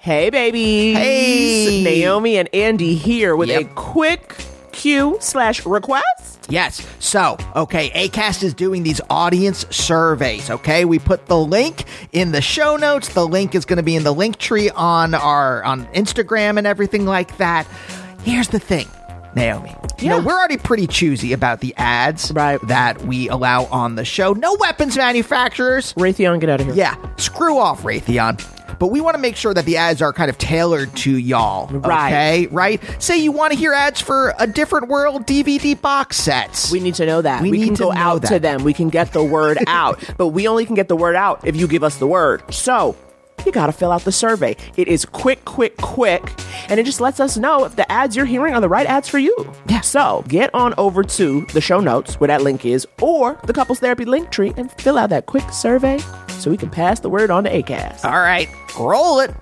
Hey, babies. Hey. Naomi and Andy here with a quick Q/request. Yes. So, okay, Acast is doing these audience surveys, okay? We put the link in the show notes. The link is going to be in the link tree on Instagram and everything like that. Here's the thing, Naomi. You know, we're already pretty choosy about the ads that we allow on the show. No weapons manufacturers. Raytheon, get out of here. Yeah, screw off, Raytheon. But we want to make sure that the ads are kind of tailored to y'all, okay? Right? Say you want to hear ads for A Different World DVD box sets. We need to know that. We can go out to them. We can get the word out. But we only can get the word out if you give us the word. So you got to fill out the survey. It is quick, and it just lets us know if the ads you're hearing are the right ads for you. Yeah. So get on over to the show notes where that link is, or the Couples Therapy link tree, and fill out that quick survey so we can pass the word on to Acast. All right, roll it.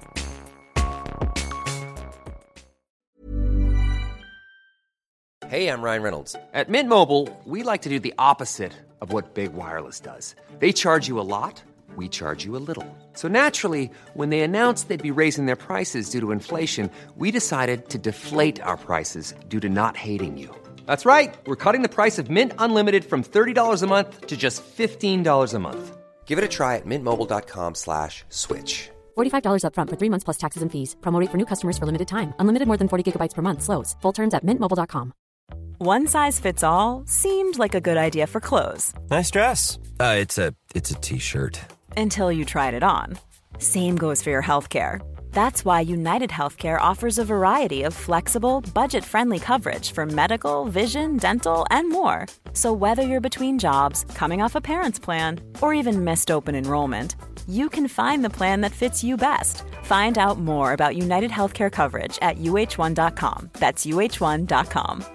Hey, I'm Ryan Reynolds. At Mint Mobile, we like to do the opposite of what Big Wireless does. They charge you a lot. We charge you a little. So naturally, when they announced they'd be raising their prices due to inflation, we decided to deflate our prices due to not hating you. That's right. We're cutting the price of Mint Unlimited from $30 a month to just $15 a month. Give it a try at mintmobile.com/switch. $45 up front for 3 months plus taxes and fees. Promo rate for new customers for limited time. Unlimited more than 40 gigabytes per month. Slows full terms at mintmobile.com. One size fits all seemed like a good idea for clothes. Nice dress. It's a t-shirt. Until you tried it on. Same goes for your healthcare. That's why United Healthcare offers a variety of flexible, budget-friendly coverage for medical, vision, dental, and more. So whether you're between jobs, coming off a parent's plan, or even missed open enrollment, you can find the plan that fits you best. Find out more about United Healthcare coverage at uh1.com. That's uh1.com.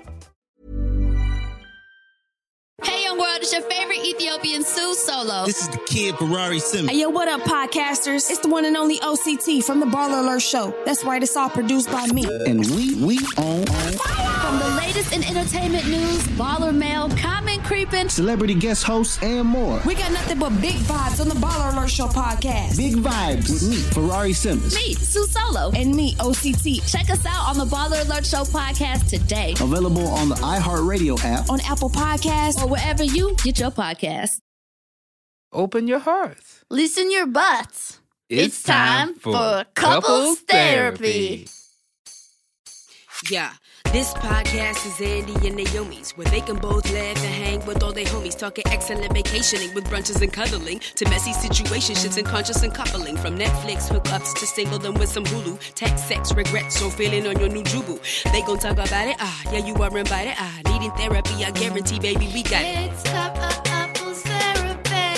Hey, young world, it's your favorite Ethiopian Sue Solo. This is the kid Ferrari Simmons. Hey, yo, what up, podcasters? It's the one and only OCT from the Baller Alert Show. That's right, it's all produced by me. And we on. From the latest in entertainment news, baller mail, comment creeping, celebrity guest hosts, and more. We got nothing but big vibes on the Baller Alert Show podcast. Big vibes with me, Ferrari Simmons. Me, Sue Solo. And me, OCT. Check us out on the Baller Alert Show podcast today. Available on the iHeartRadio app, on Apple Podcasts, or wherever you get your podcast. Open your hearts. Loosen your butts. It's time for Couples Therapy. Yeah, this podcast is Andy and Naomi's, where they can both laugh and hang with all their homies, talking excellent vacationing with brunches and cuddling, to messy situationships and conscious and coupling, from Netflix hookups to single them with some Hulu, text, sex, regrets, or feeling on your new jubu. They gon' talk about it, yeah, you are invited, needing therapy, I guarantee, baby, we got it. It's Couples Therapy.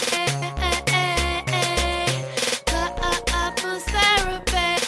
Couples Therapy.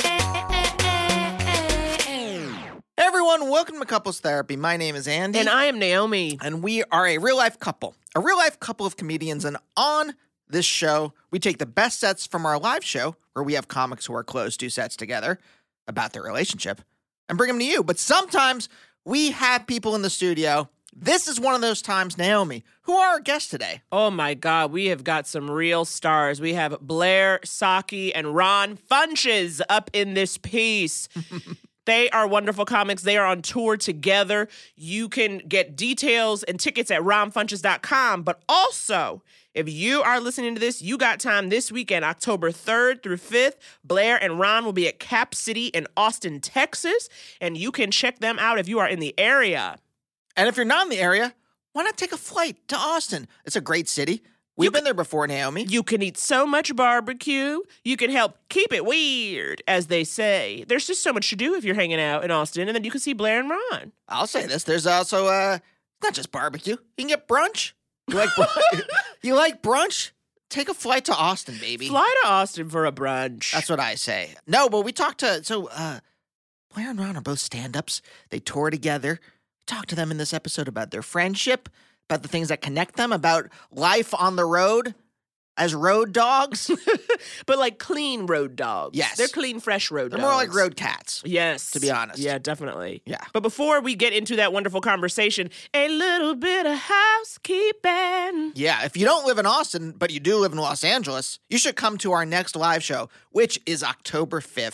Everyone, welcome to Couples Therapy. My name is Andy. And I am Naomi. And we are a real-life couple. A real-life couple of comedians. And on this show, we take the best sets from our live show, where we have comics who are close do sets together about their relationship, and bring them to you. But sometimes we have people in the studio. This is one of those times, Naomi. Who are our guests today? Oh, my God. We have got some real stars. We have Blair Saki and Ron Funches up in this piece. They are wonderful comics. They are on tour together. You can get details and tickets at ronfunches.com. But also, if you are listening to this, you got time this weekend, October 3rd through 5th. Blair and Ron will be at Cap City in Austin, Texas. And you can check them out if you are in the area. And if you're not in the area, why not take a flight to Austin? It's a great city. We've been there before, Naomi. You can eat so much barbecue. You can help keep it weird, as they say. There's just so much to do if you're hanging out in Austin, and then you can see Blair and Ron. I'll say this. There's also, not just barbecue. You can get brunch. You like, you like brunch? Take a flight to Austin, baby. Fly to Austin for a brunch. That's what I say. No, but we talked to, Blair and Ron are both stand-ups. They tour together. Talk to them in this episode about their friendship, about the things that connect them, about life on the road as road dogs. But like clean road dogs. Yes. They're clean, fresh road dogs. They're more like road cats. Yes. To be honest. Yeah, definitely. Yeah. But before we get into that wonderful conversation, a little bit of housekeeping. Yeah, if you don't live in Austin, but you do live in Los Angeles, you should come to our next live show, which is October 5th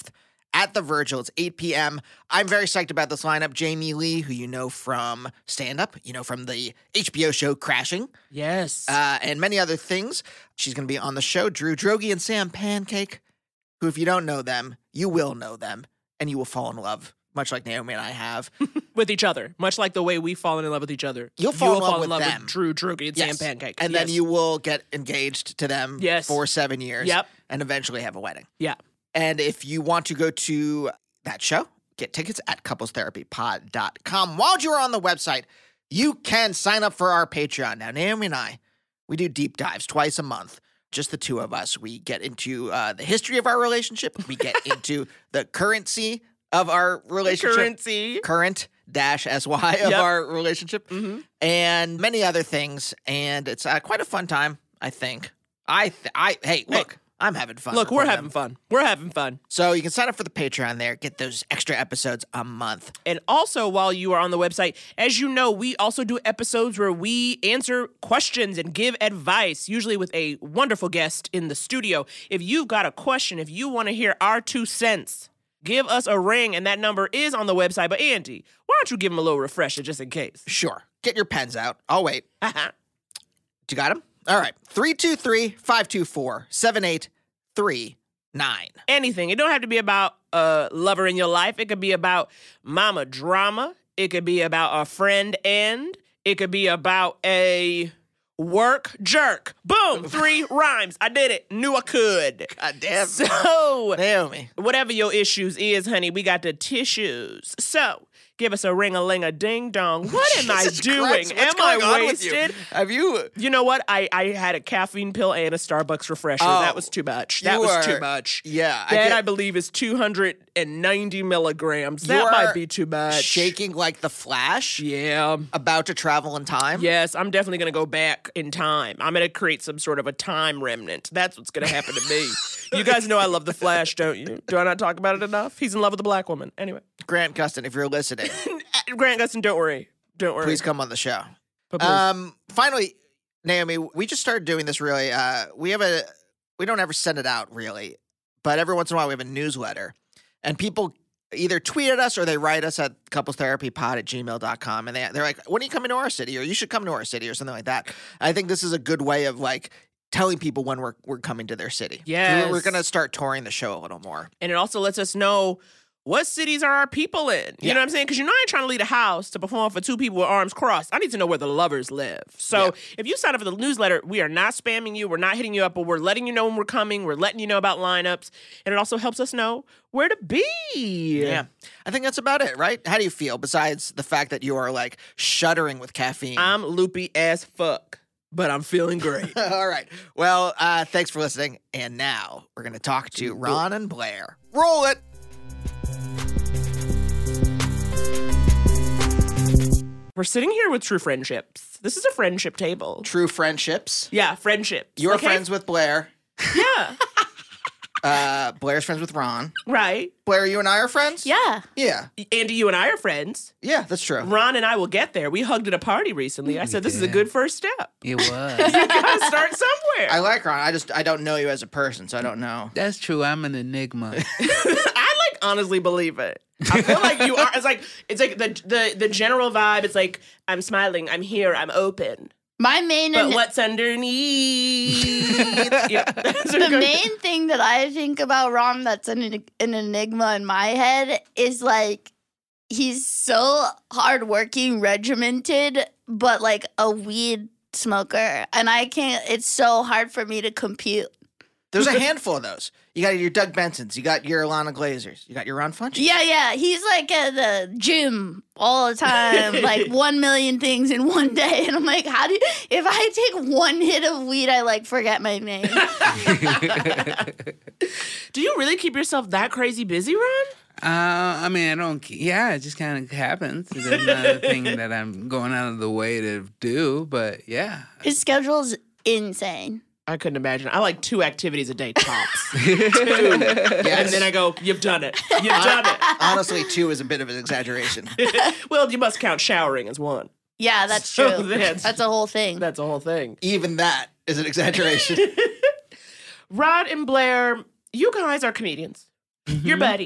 at the Virgil. It's 8 p.m. I'm very psyched about this lineup. Jamie Lee, who you know from stand-up, you know from the HBO show Crashing. Yes. And many other things. She's going to be on the show. Drew Droege and Sam Pancake, who if you don't know them, you will know them, and you will fall in love, much like Naomi and I have. With each other, much like the way we've fallen in love with each other. You'll fall in love with them. With Drew Droege and Sam Pancake. And then you will get engaged to them for 7 years. Yep. And eventually have a wedding. Yeah. And if you want to go to that show, get tickets at couplestherapypod.com. While you're on the website, you can sign up for our Patreon. Now, Naomi and I, we do deep dives twice a month. Just the two of us. We get into the history of our relationship. We get into the currency of our relationship. Current-SY of our relationship. Mm-hmm. And many other things. And it's quite a fun time, I think. Hey, look. I'm having fun. Look, we're having fun. We're having fun. So you can sign up for the Patreon there, get those extra episodes a month. And also, while you are on the website, as you know, we also do episodes where we answer questions and give advice, usually with a wonderful guest in the studio. If you've got a question, if you want to hear our 2 cents, give us a ring, and that number is on the website. But Andy, why don't you give him a little refresher just in case? Sure. Get your pens out. I'll wait. You got them? All right. 323-524-7839. Anything. It don't have to be about a lover in your life. It could be about mama drama. It could be about a friend end. It could be about a work jerk. Boom. 3 rhymes. I did it. Knew I could. God damn. So, Naomi, whatever your issues is, honey, we got the tissues. So, give us a ring-a-ling-a-ding-dong. What am I doing? Christ, am I wasted? You? Have you? You know what? I had a caffeine pill and a Starbucks refresher. That was too much. That was too much. Yeah. That, I believe, is 290 milligrams. That might be too much. Shaking like the Flash? Yeah. About to travel in time? Yes, I'm definitely going to go back in time. I'm going to create some sort of a time remnant. That's what's going to happen to me. You guys know I love the Flash, don't you? Do I not talk about it enough? He's in love with a black woman. Anyway. Grant Gustin, if you're listening. Grant Gustin, don't worry. Don't worry. Please come on the show. Finally, Naomi, we just started doing this really. We don't ever send it out really, but every once in a while we have a newsletter, and people either tweet at us or they write us at couplestherapypod@gmail.com, and they're like, when are you coming to our city? Or you should come to our city or something like that. I think this is a good way of like telling people when we're coming to their city. Yes. We're going to start touring the show a little more. And it also lets us know what cities are our people in? You know what I'm saying? Because you know I ain't trying to leave a house to perform for 2 people with arms crossed. I need to know where the lovers live. So if you sign up for the newsletter, we are not spamming you. We're not hitting you up, but we're letting you know when we're coming. We're letting you know about lineups. And it also helps us know where to be. Yeah. I think that's about it, right? How do you feel besides the fact that you are like shuddering with caffeine? I'm loopy as fuck, but I'm feeling great. All right. Well, thanks for listening. And now we're going to talk to Ron and Blair. Roll it. We're sitting here with True Friendships. This is a friendship table. True Friendships? Yeah, friendships. You're friends with Blair. Yeah. Blair's friends with Ron. Right. Blair, you and I are friends? Yeah. Yeah. Andy, you and I are friends. Yeah, that's true. Ron and I will get there. We hugged at a party recently. I said, this is a good first step. It was. You gotta start somewhere. I like Ron. I don't know you as a person, so I don't know. That's true. I'm an enigma. I honestly believe it. I feel like you are. It's like the general vibe. It's like I'm smiling. I'm here. I'm open. My main, but what's underneath? The main thing that I think about Ron that's an enigma in my head is like he's so hardworking, regimented, but like a weed smoker, and I can't. It's so hard for me to compute. There's a handful of those. You got your Doug Bensons. You got your Ilana Glazers. You got your Ron Funches. Yeah. He's like at the gym all the time, like 1 million things in one day. And I'm like, if I take 1 hit of weed, I like forget my name. Do you really keep yourself that crazy busy, Ron? I mean, I don't. Yeah, it just kind of happens. It's not a thing that I'm going out of the way to do, but yeah. His schedule's insane. I couldn't imagine. I like 2 activities a day tops. 2. Yes. And then I go, you've done it. You've done it. Honestly, 2 is a bit of an exaggeration. Well, you must count showering as 1. Yeah, that's true. That's a whole thing. That's a whole thing. Even that is an exaggeration. Rod and Blair, you guys are comedians. Mm-hmm. You're buddies.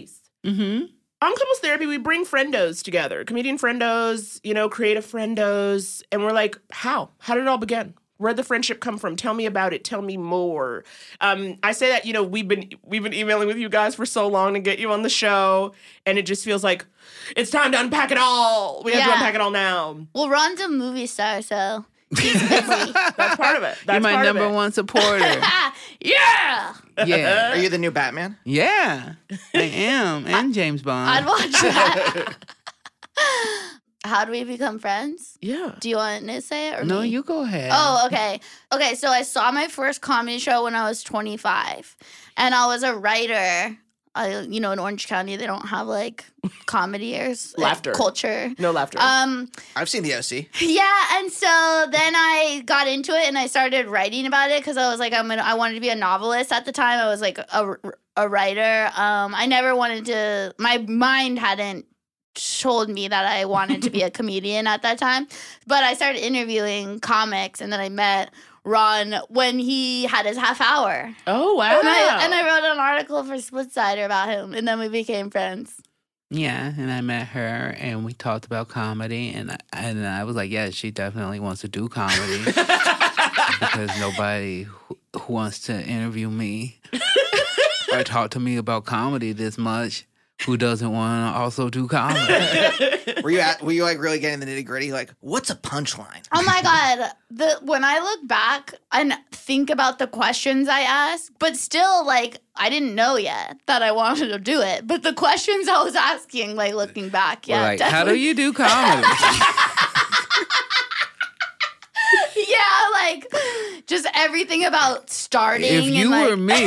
Mm-hmm. On Couples Therapy, we bring friendos together, comedian friendos, creative friendos, and we're like, how? How did it all begin? Where'd the friendship come from? Tell me about it. Tell me more. I say that, we've been emailing with you guys for so long to get you on the show, and it just feels like it's time to unpack it all. We have to unpack it all now. Well, Ron's a movie star, so he's busy. That's part of it. You're my number one supporter. Yeah. Yeah. Are you the new Batman? Yeah, I am. And James Bond. I'd watch that. How do we become friends? Yeah. Do you want to say it or No, me? you go ahead. Oh, okay. Okay, so I saw my first comedy show when I was 25. And I was a writer. In Orange County, they don't have, comedy or laughter. Culture. No laughter. I've seen the OC. Yeah, and so then I got into it and I started writing about it because I was like, I wanted to be a novelist at the time. I was like a writer. I never wanted to. My mind hadn't told me that I wanted to be a comedian at that time, but I started interviewing comics, and then I met Ron when he had his half hour. Oh, wow. And I wrote an article for Splitsider about him, and then we became friends. Yeah, and I met her, and we talked about comedy, and I was like, yeah, she definitely wants to do comedy because nobody who wants to interview me or talk to me about comedy this much who doesn't want to also do comedy. Were you really getting the nitty gritty? Like, what's a punchline? Oh my God. When I look back and think about the questions I asked, but still, I didn't know yet that I wanted to do it. But the questions I was asking, looking back, yeah. How do you do comedy? Yeah, just everything about starting. If you were me,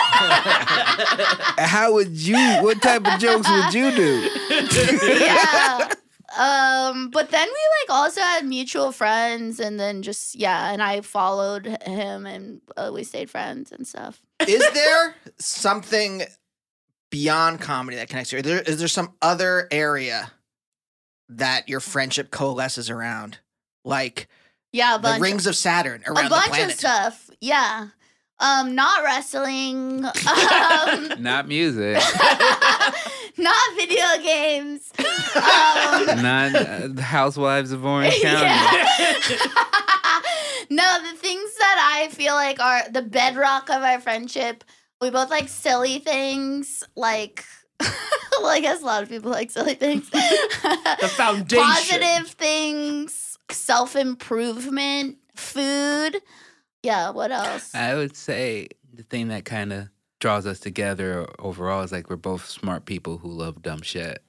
what type of jokes would you do? Yeah. But then we also had mutual friends, and then and I followed him, and we stayed friends and stuff. Is there something beyond comedy that connects you? Is there some other area that your friendship coalesces around? Yeah, a the bunch. Rings of Saturn around a bunch the planet. of stuff. Yeah. Not wrestling. Not music. Not video games. Not Housewives of Orange County. No, the things that I feel like are the bedrock of our friendship. We both like silly things, well, I guess a lot of people like silly things. The foundation. Positive things, self-improvement, food. Yeah, what else? I would say the thing that kind of draws us together overall is we're both smart people who love dumb shit.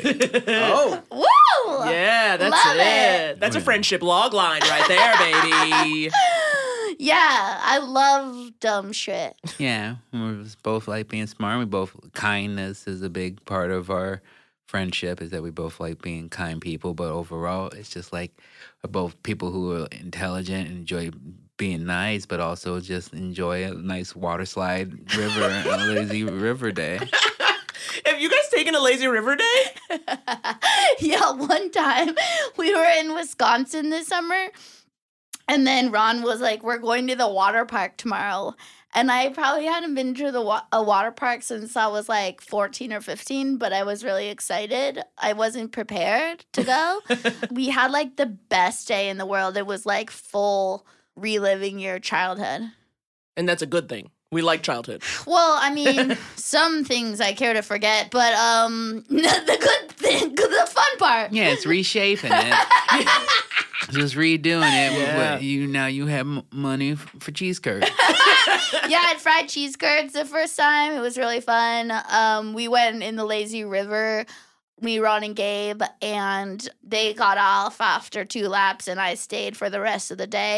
Oh. Woo! Yeah, that's Love it. That's a friendship log line right there, baby. Yeah, I love dumb shit. Yeah, we're both like being smart. Kindness is a big part of our friendship, is that we both like being kind people. But overall, it's just we're both people who are intelligent and enjoy being nice, but also just enjoy a nice water slide river and a lazy river day. Have you guys taken a lazy river day? Yeah, one time we were in Wisconsin this summer, and then Ron was like, we're going to the water park tomorrow. And I probably hadn't been to a water park since I was 14 or 15, but I was really excited. I wasn't prepared to go. We had the best day in the world. It was full reliving your childhood. And that's a good thing. We like childhood. Well, I mean, some things I care to forget, but the good thing, the fun part. Yeah, it's reshaping it. Just redoing it. Yeah. Now you have money for cheese curds. Yeah, I had fried cheese curds the first time. It was really fun. We went in the lazy river. Me, Ron, and Gabe, and they got off after 2 laps, and I stayed for the rest of the day.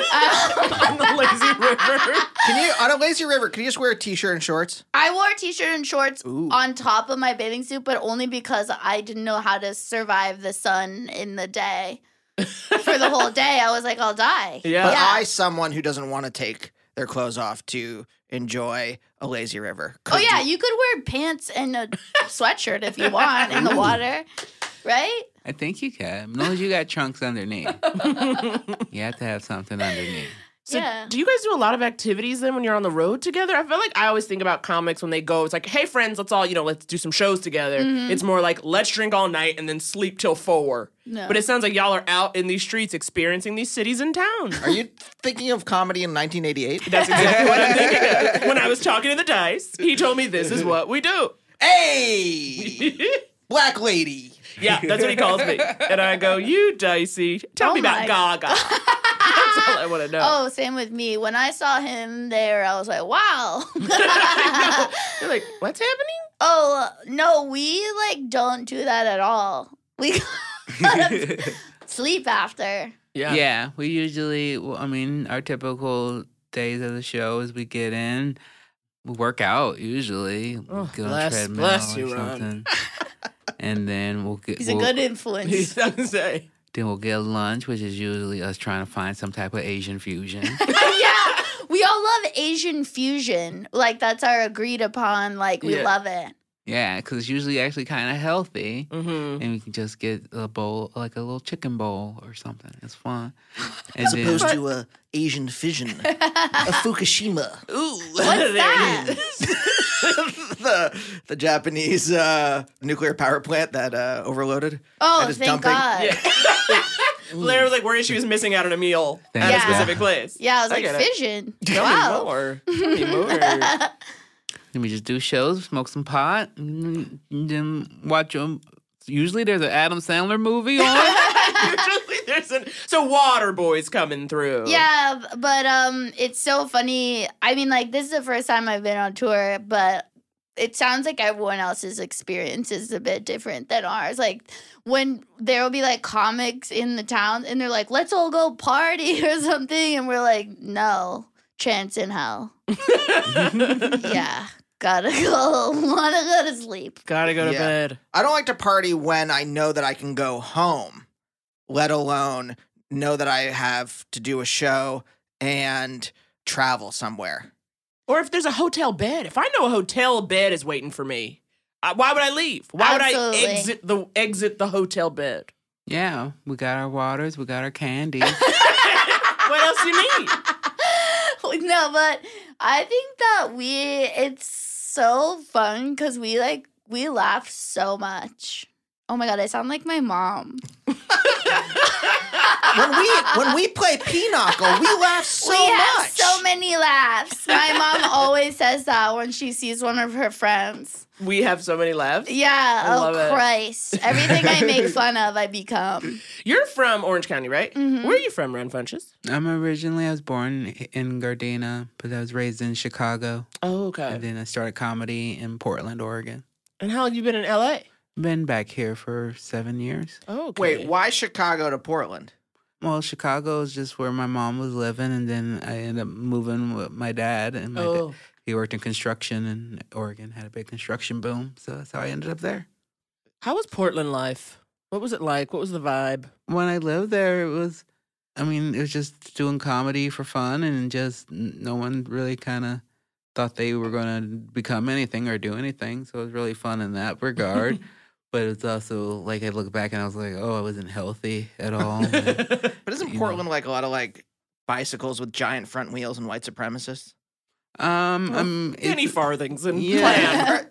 On the lazy river. On a lazy river, can you just wear a t-shirt and shorts? I wore a t-shirt and shorts Ooh. on top of my bathing suit, but only because I didn't know how to survive the sun in the day. For the whole day, I was like, I'll die. Yeah. But someone who doesn't want to take their clothes off to enjoy a lazy river. Oh, yeah, you could wear pants and a sweatshirt if you want in the water, right? I think you can. As long as you got trunks underneath. You have to have something underneath. So Yeah. do you guys do a lot of activities then when you're on the road together? I feel like I always think about comics when they go, it's like, hey, friends, let's all, let's do some shows together. Mhm. It's more like, let's drink all night and then sleep till 4. No. But it sounds like y'all are out in these streets experiencing these cities and towns. Are you thinking of comedy in 1988? That's exactly what I'm thinking of. When I was talking to the Dice, he told me this is what we do. Hey! Black lady. Yeah, that's what he calls me. And I go, you Dicey, tell me about Gaga. That's all I want to know. Oh, same with me. When I saw him there, I was like, wow. You're like, what's happening? Oh, no, we don't do that at all. We sleep after. Yeah, we usually, our typical days of the show is we get in, we work out usually. Oh, get on treadmill bless or you, Ron. something. And then we'll get. He's a good influence. He's gonna say. Then we'll get lunch, which is usually us trying to find some type of Asian fusion. Yeah, we all love Asian fusion. That's our agreed upon. We love it. Yeah, because it's usually actually kind of healthy. Mm-hmm. And we can just get a bowl, like a little chicken bowl or something. It's fun. As opposed to a Asian fission. A Fukushima. Ooh. What's that? the Japanese nuclear power plant that overloaded. Oh, that is thank dumping. God. Yeah. Blair was worried she was missing out on a meal at a specific place. Yeah, I was like, get it. fission. Tell Wow. me more. Tell me more. Then we just do shows, smoke some pot, and then watch them. Usually there's an Adam Sandler movie on. Usually there's so Waterboy's coming through. Yeah, but it's so funny. This is the first time I've been on tour, but it sounds like everyone else's experience is a bit different than ours. When there will be comics in the town and they're like, let's all go party or something, and we're like, no, chance in hell. Yeah. Wanna go to sleep. Gotta go to bed. I don't like to party when I know that I can go home, let alone know that I have to do a show and travel somewhere. Or if there's a hotel bed. If I know a hotel bed is waiting for me, why would I leave? Why would I exit the hotel bed? Yeah, we got our waters, we got our candy. What else you need? No, but I think that it's so fun because we laugh so much. Oh my God, I sound like my mom. When we play Pinochle, we laugh so much. We have so many laughs. My mom always says that when she sees one of her friends. We have so many laughs. Yeah, I love it. Christ. Everything I make fun of, I become. You're from Orange County, right? Mm-hmm. Where are you from, Ron Funches? I was born in Gardena, but I was raised in Chicago. Oh, okay. And then I started comedy in Portland, Oregon. And how long have you been in LA? Been back here for 7 years. Oh, okay. Wait, why Chicago to Portland? Well, Chicago is just where my mom was living, and then I ended up moving with my dad. And he worked in construction in Oregon, had a big construction boom. So that's how I ended up there. How was Portland life? What was it like? What was the vibe? When I lived there, it was just doing comedy for fun, and just no one really kind of thought they were going to become anything or do anything. So it was really fun in that regard. But it's also I look back and I was like, oh, I wasn't healthy at all. But isn't Portland a lot of bicycles with giant front wheels and white supremacists? Penny farthings and Klan.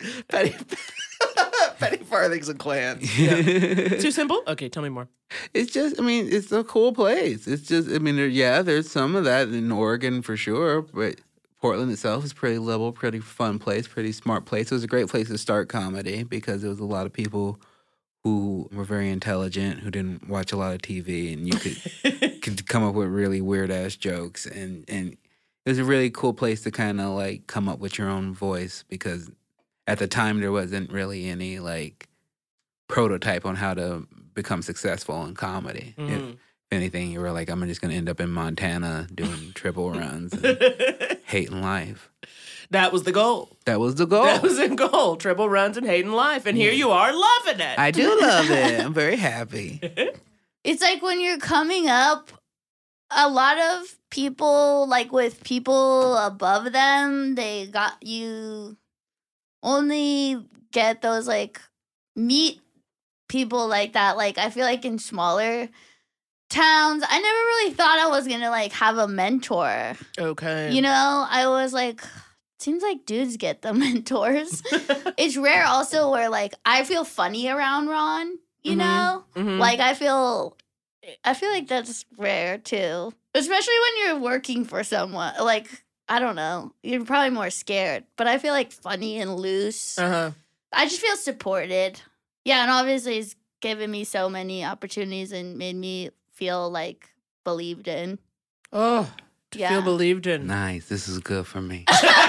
Penny farthings and Klan. Yeah. Too simple? Okay, tell me more. It's just, it's a cool place. It's just, there's some of that in Oregon for sure, but Portland itself is pretty liberal, pretty fun place, pretty smart place. It was a great place to start comedy because there was a lot of people who were very intelligent, who didn't watch a lot of TV, and you could come up with really weird-ass jokes. And it was a really cool place to kind of, come up with your own voice because at the time there wasn't really any, prototype on how to become successful in comedy. Mm-hmm. If anything, you were like, I'm just going to end up in Montana doing triple runs and hating life. That was the goal. That was the goal. That was the goal. Triple runs and hating life. And here you are loving it. I do love it. I'm very happy. It's like when you're coming up, a lot of people, with people above them, you only get those, meet people like that. I feel like in smaller towns. I never really thought I was gonna like have a mentor. Okay. You know, I was like, seems like dudes get the mentors. It's rare also where like I feel funny around Ron, you know? Like I feel like that's rare too. Especially when you're working for someone. Like, I don't know. You're probably more scared. But I feel like funny and loose. I just feel supported. Yeah, and obviously it's given me so many opportunities and made me feel like believed in. Oh, to feel believed in. Nice. This is good for me.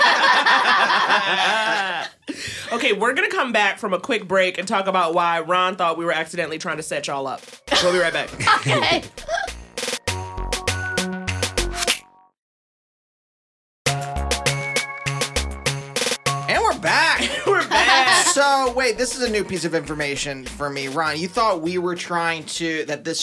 Okay, we're going to come back from a quick break and talk about why Ron thought we were accidentally trying to set y'all up. We'll be right back. Okay. And we're back. We're back. So, wait, this is a new piece of information for me. Ron, you thought we were trying to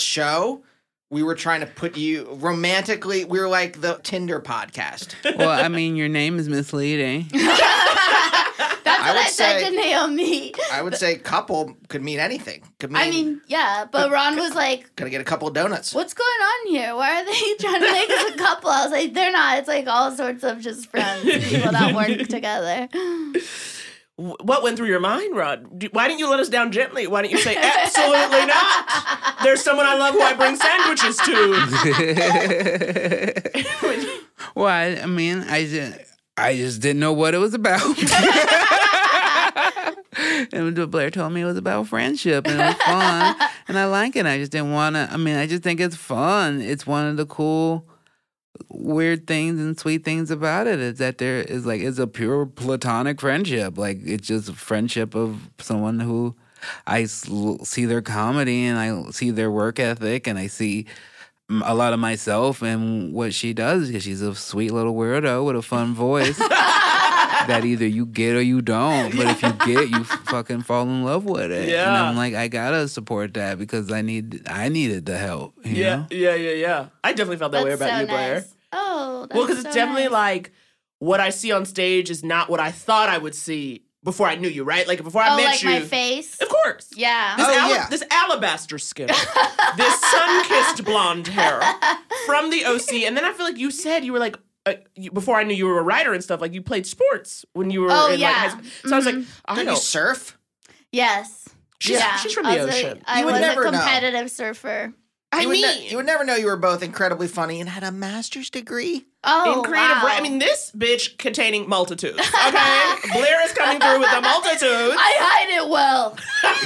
put you romantically, we were like the Tinder podcast. Well, I mean, your name is misleading. That's what I said to Naomi. I would say couple could mean anything. I mean, yeah, but Ron was like, gonna get a couple of donuts. What's going on here? Why are they trying to make us a couple? I was like, they're not. It's like all sorts of just friends, people that work together. What went through your mind, Rod? Why didn't you let us down gently? Why didn't you say, absolutely not? There's someone I love who I bring sandwiches to. Well, I mean, I just didn't know what it was about. And Blair told me it was about friendship and it was fun. And I like it. I just didn't want to, I just think it's fun. It's one of the cool, weird things and sweet things about it is that there is like, it's a pure platonic friendship. Like, it's just a friendship of someone who I see their comedy and I see their work ethic and I see a lot of myself and what she does because she's a sweet little weirdo with a fun voice that either you get or you don't. But if you get, you fucking fall in love with it. Yeah. And I'm like, I gotta support that because I needed the help. You know? Yeah. I definitely felt that way about you, Blair. Nice. Oh, that's well, because it's definitely nice. like what I see on stage is not what I thought I would see before I knew you, right? Like before I met like you. my face? Of course. Yeah. This alabaster skin, this sun-kissed blonde hair from the OC. And then I feel like you said you were like, before I knew you were a writer and stuff, like you played sports when you were in like high school. So I was like, Did you surf? Yes. She's from the ocean. I was never a know. competitive surfer. You would never know you were both incredibly funny and had a master's degree. Oh, in creative wow. I mean, this bitch containing multitudes. Okay, Blair is coming through with the multitudes. I hide it well.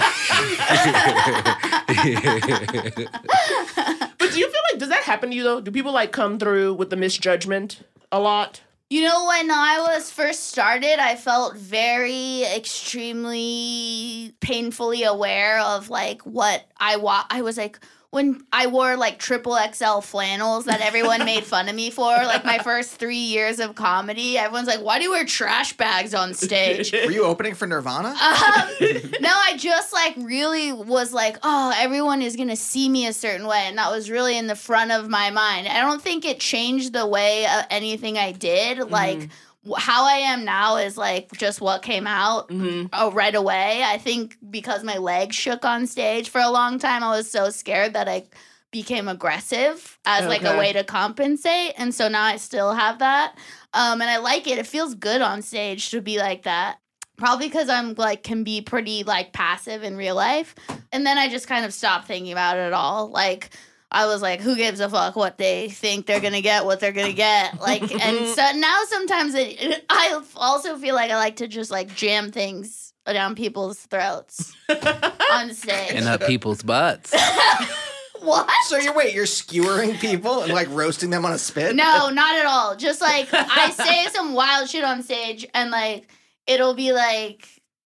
But do you feel like, does that happen to you though? Do people like come through with the misjudgment a lot? You know, when I was first started, I felt very extremely painfully aware of like what I was like, when I wore like XXL flannels that everyone made fun of me for, like my first 3 years of comedy, everyone's like, why do you wear trash bags on stage? Were you opening for Nirvana? No, I just like really was like, oh, everyone is going to see me a certain way. And that was really in the front of my mind. I don't think it changed the way anything I did. Like, how I am now is like just what came out right away. I think because my legs shook on stage for a long time, I was so scared that I became aggressive as like a way to compensate. And so now I still have that. And I like it. It feels good on stage to be like that. Probably because I'm like can be pretty like passive in real life. And then I just kind of stopped thinking about it at all. Like, I was like, who gives a fuck what they think they're going to get, what they're going to get. Like, and so now sometimes I also feel like I like to just like jam things down people's throats on stage. And up people's butts. What? So you're skewering people and like roasting them on a spit? No, not at all. Just like I say some wild shit on stage and like it'll be like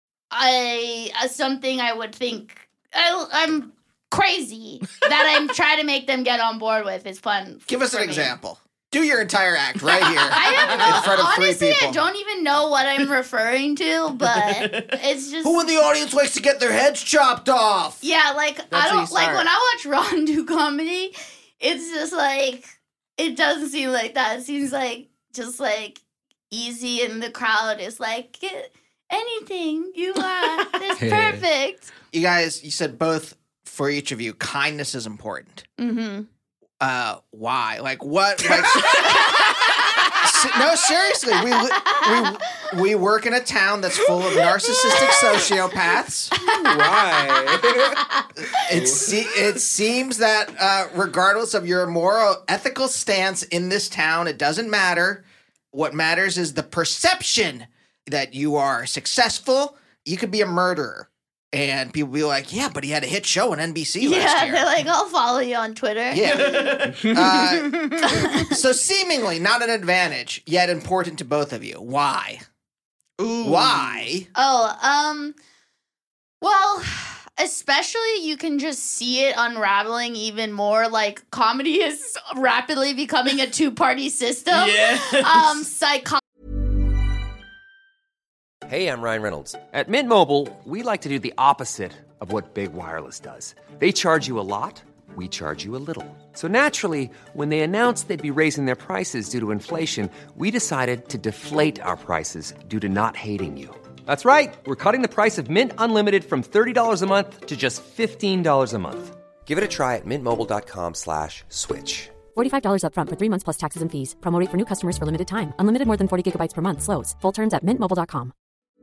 something I would think I'm crazy that I'm trying to make them get on board with is fun. Give us an example. Do your entire act right here. I don't know. In front of Honestly, 3 people. I don't even know what I'm referring to, but it's just Who in the audience likes to get their heads chopped off? yeah. Like That's I how you don't like start. when I watch Ron do comedy. It's just like it doesn't seem like that. It seems like just like easy, and the crowd is like anything you want. It's perfect. You guys, you said both for each of you, kindness is important. Mm-hmm. Why? Like what? Like, no, seriously. We work in a town that's full of narcissistic sociopaths. Why? It seems that regardless of your moral, ethical stance in this town, it doesn't matter. What matters is the perception that you are successful. You could be a murderer. And people be like, yeah, but he had a hit show on NBC last year. They're like, I'll follow you on Twitter. Yeah. So seemingly not an advantage, yet important to both of you. Why? Ooh. Why? Well, especially you can just see it unraveling even more. Like, comedy is rapidly becoming a two-party system. Yes. Hey, I'm Ryan Reynolds. At Mint Mobile, we like to do the opposite of what Big Wireless does. They charge you a lot, we charge you a little. So naturally, when they announced they'd be raising their prices due to inflation, we decided to deflate our prices due to not hating you. That's right. We're cutting the price of Mint Unlimited from $30 a month to just $15 a month. Give it a try at mintmobile.com/switch. $45 up front for 3 months plus taxes and fees. Promo rate for new customers for limited time. Unlimited more than 40 gigabytes per month. Slows full terms at mintmobile.com.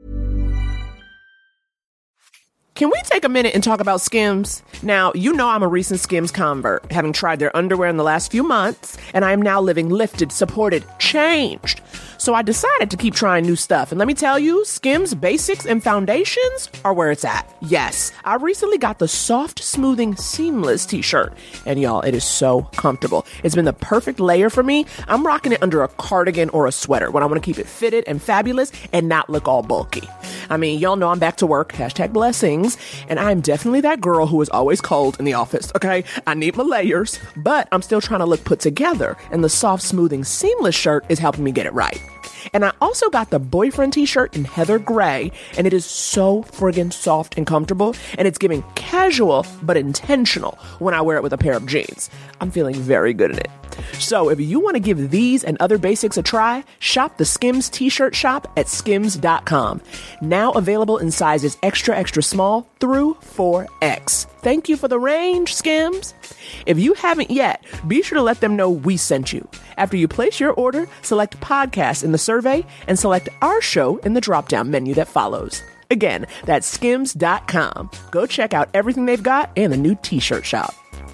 Can we take a minute and talk about Skims? Now, you know I'm a recent Skims convert, having tried their underwear in the last few months, and I am now living lifted, supported, changed. So I decided to keep trying new stuff. And let me tell you, Skims basics and foundations are where it's at. Yes, I recently got the Soft Smoothing Seamless t-shirt. And y'all, it is so comfortable. It's been the perfect layer for me. I'm rocking it under a cardigan or a sweater when I want to keep it fitted and fabulous and not look all bulky. I mean, y'all know I'm back to work, #blessings, and I'm definitely that girl who is always cold in the office, okay? I need my layers, but I'm still trying to look put together, and the Soft Smoothing Seamless shirt is helping me get it right. And I also got the boyfriend t-shirt in Heather Gray, and it is so friggin' soft and comfortable, and it's giving casual but intentional when I wear it with a pair of jeans. I'm feeling very good in it. So if you want to give these and other basics a try, shop the Skims t-shirt shop at skims.com. Now available in sizes extra, extra small through 4X. Thank you for the range, Skims. If you haven't yet, be sure to let them know we sent you. After you place your order, select podcast in the survey and select our show in the drop-down menu that follows. Again, that's skims.com. Go check out everything they've got and the new t-shirt shop.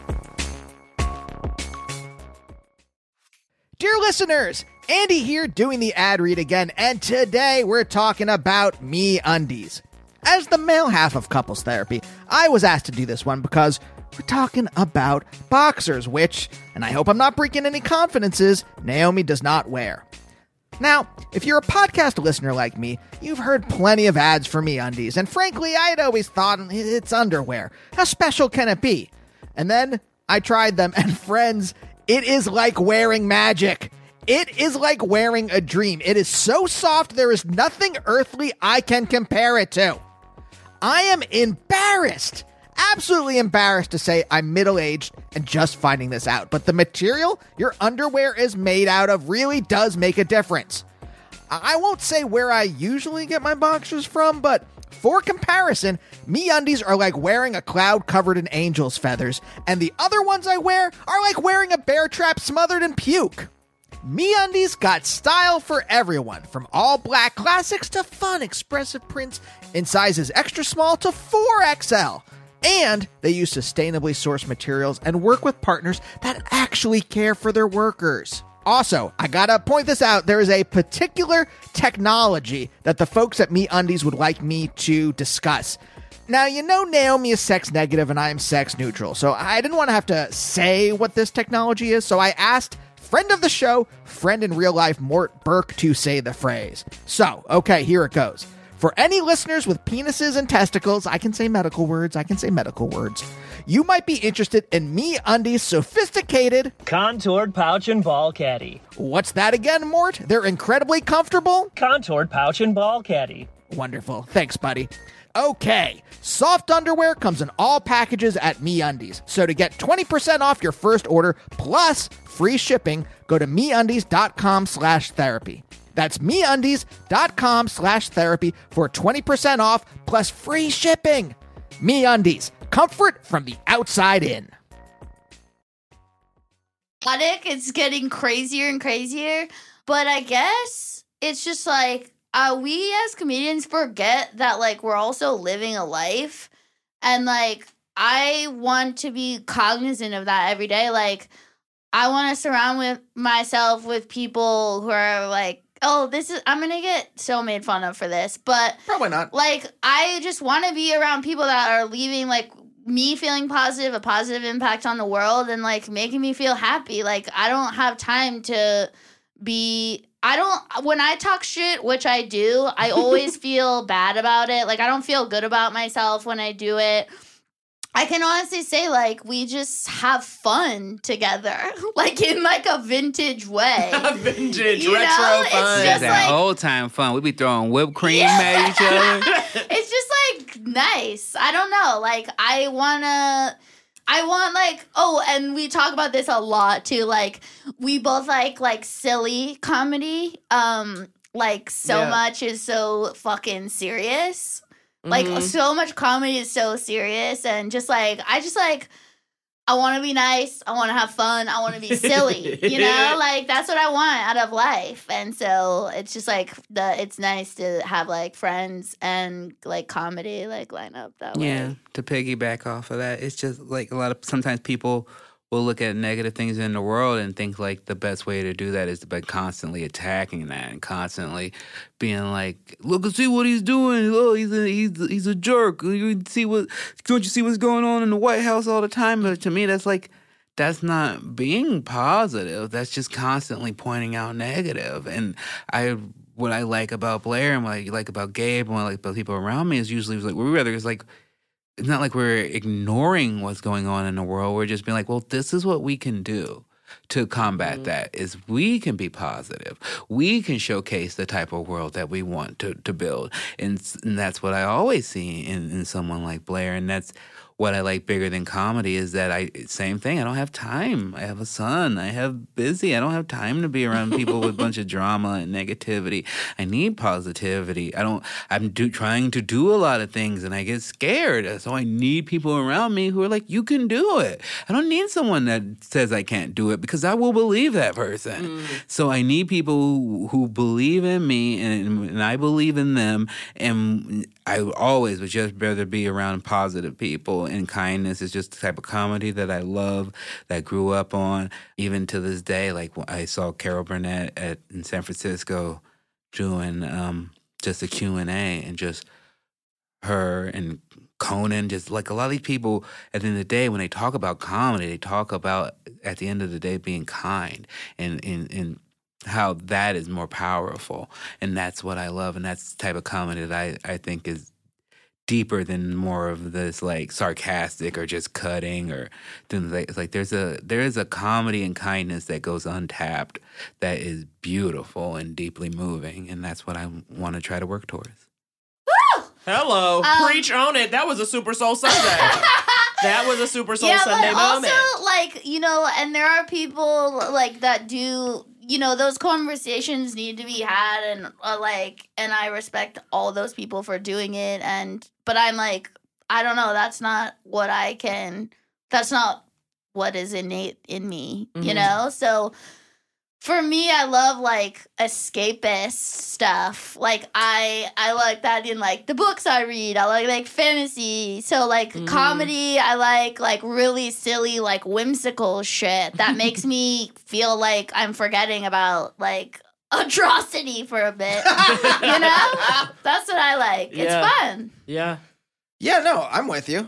Dear listeners, Andy here doing the ad read again, and today we're talking about MeUndies. As the male half of Couples Therapy, I was asked to do this one because we're talking about boxers, which, and I hope I'm not breaking any confidences, Naomi does not wear. Now, if you're a podcast listener like me, you've heard plenty of ads for MeUndies, and frankly, I'd always thought it's underwear. How special can it be? And then I tried them, and friends, it is like wearing magic. It is like wearing a dream. It is so soft, there is nothing earthly I can compare it to. I am embarrassed, absolutely embarrassed to say I'm middle-aged and just finding this out. But the material your underwear is made out of really does make a difference. I won't say where I usually get my boxers from, but for comparison, MeUndies are like wearing a cloud covered in angel's feathers, and the other ones I wear are like wearing a bear trap smothered in puke. MeUndies got style for everyone, from all black classics to fun expressive prints in sizes extra small to 4XL. And they use sustainably sourced materials and work with partners that actually care for their workers. Also, I gotta point this out, there is a particular technology that the folks at MeUndies would like me to discuss. Now, you know Naomi is sex negative and I am sex neutral, so I didn't want to have to say what this technology is, so I asked friend of the show, friend in real life, Mort Burke, to say the phrase. So, okay, here it goes. For any listeners with penises and testicles, I can say medical words, you might be interested in MeUndies' sophisticated contoured pouch and ball caddy. What's that again, Mort? They're incredibly comfortable? Contoured pouch and ball caddy. Wonderful. Thanks, buddy. Okay, soft underwear comes in all packages at MeUndies. So to get 20% off your first order plus free shipping, go to MeUndies.com/therapy. That's MeUndies.com/therapy for 20% off plus free shipping. MeUndies, comfort from the outside in. It's getting crazier and crazier, but I guess it's just like we as comedians forget that like we're also living a life, and like I want to be cognizant of that every day. Like I want to surround myself with people who are like, oh, I'm gonna get so made fun of for this, but probably not. Like I just want to be around people that are leaving like me feeling positive, a positive impact on the world, and like making me feel happy. Like I don't have time to when I talk shit, which I do, I always feel bad about it. Like I don't feel good about myself when I do it. I can honestly say, like, we just have fun together, like in like a vintage way. Vintage, retro fun. It's just that like old time fun. We be throwing whipped cream at each other. It's just like nice. I don't know. Like I want like, oh, and we talk about this a lot too. Like we both like silly comedy. Like so much is so fucking serious. Like so much comedy is so serious, and just like I want to be nice. I want to have fun. I want to be silly. You know, like that's what I want out of life. And so it's just like it's nice to have like friends and like comedy like line up that way. Yeah, to piggyback off of that, it's just like sometimes people will look at negative things in the world and think like the best way to do that is by constantly attacking that and constantly being like, look and see what he's doing. Oh, he's a jerk. Don't you see what's going on in the White House all the time? But to me, that's not being positive. That's just constantly pointing out negative. And what I like about Blair and what I like about Gabe and what I like about people around me is usually it's not like we're ignoring what's going on in the world. We're just being like, well, this is what we can do to combat that, is we can be positive. We can showcase the type of world that we want to build. And that's what I always see in someone like Blair. And that's what I like bigger than comedy is that same thing. I don't have time. I have a son. I have busy. I don't have time to be around people with a bunch of drama and negativity. I need positivity. I'm trying to do a lot of things and I get scared. So I need people around me who are like, you can do it. I don't need someone that says I can't do it because I will believe that person. So I need people who believe in me and I believe in them. And I always would just rather be around positive people. And kindness is just the type of comedy that I love, that I grew up on. Even to this day, like I saw Carol Burnett in San Francisco doing just a Q&A, and just her and Conan, just like a lot of these people at the end of the day, when they talk about comedy, they talk about at the end of the day being kind and how that is more powerful. And that's what I love. And that's the type of comedy that I think is deeper than more of this like sarcastic or just cutting or things like there is a comedy and kindness that goes untapped that is beautiful and deeply moving, and that's what I want to try to work towards. Woo! Hello, preach on it. That was a Super Soul Sunday. That was a Super Soul Sunday but moment. Also, like, you know, and there are people like that do. You know, those conversations need to be had, and and I respect all those people for doing it. But I'm like, I don't know. That's not what that's not what is innate in me, you know? So for me, I love like escapist stuff. Like I like that in like the books I read. I like fantasy. So like comedy, I like really silly, like whimsical shit that makes me feel like I'm forgetting about like atrocity for a bit. You know? That's what I like. It's fun. Yeah. Yeah, no, I'm with you.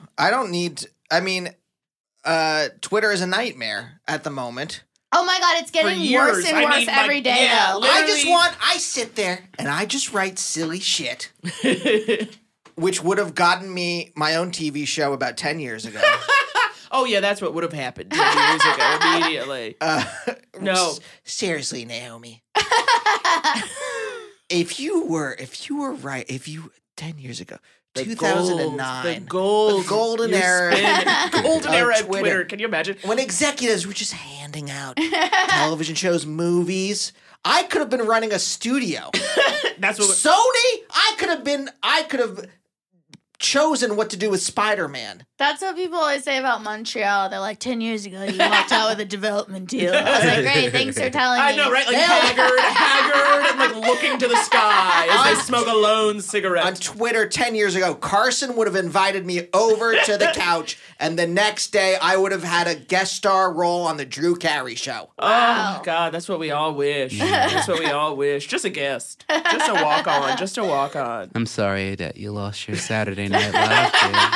Twitter is a nightmare at the moment. Oh my God, it's getting worse and worse every day, though. I sit there and I just write silly shit, which would have gotten me my own TV show about 10 years ago. Oh, yeah, that's what would have happened 10 years ago immediately. No. Seriously, Naomi. if you 10 years ago, 2009. The golden era. Golden era of Twitter. Can you imagine? When executives were just handing out television shows, movies. I could have been running a studio. That's what Sony, I could have chosen what to do with Spider-Man. That's what people always say about Montreal. They're like, 10 years ago, you walked out with a development deal. I was like, great, thanks for telling me. I know, right? Like haggard, and like looking to the sky as they smoke a lone cigarette. On Twitter 10 years ago, Carson would have invited me over to the couch, and the next day I would have had a guest star role on the Drew Carey Show. Oh, God, that's what we all wish. That's what we all wish. Just a guest. Just a walk-on. Just a walk-on. I'm sorry that you lost your Saturday Night Live.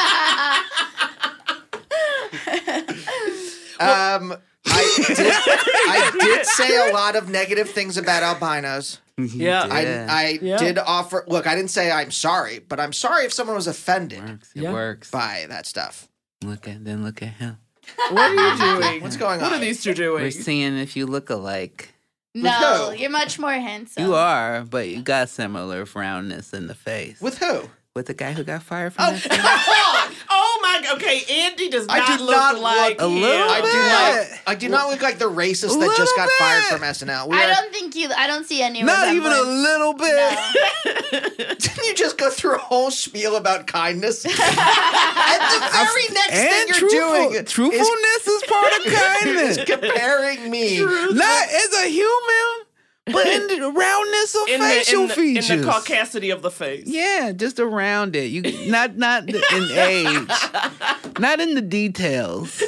I did say a lot of negative things about albinos. Yeah. I did offer... Look, I didn't say I'm sorry, but I'm sorry if someone was offended It works. by that stuff. Look at him. What are you doing? What's going on? What are these two doing? We're seeing if you look alike. No, you're much more handsome. You are, but you got similar roundness in the face. With who? With the guy who got fired from that. Oh my God. Okay, Andy does not I do look not like look a little him. bit. I do not look like the racist that just got fired from SNL. I don't see any Not even a resemblance. little bit. Didn't you just go through a whole spiel about kindness? And the very next thing you're doing truthfulness is part of kindness. is comparing me. Not as a human, but in the roundness of facial features. In the caucasity of the face. Yeah, just around it. You not in age, not in the details.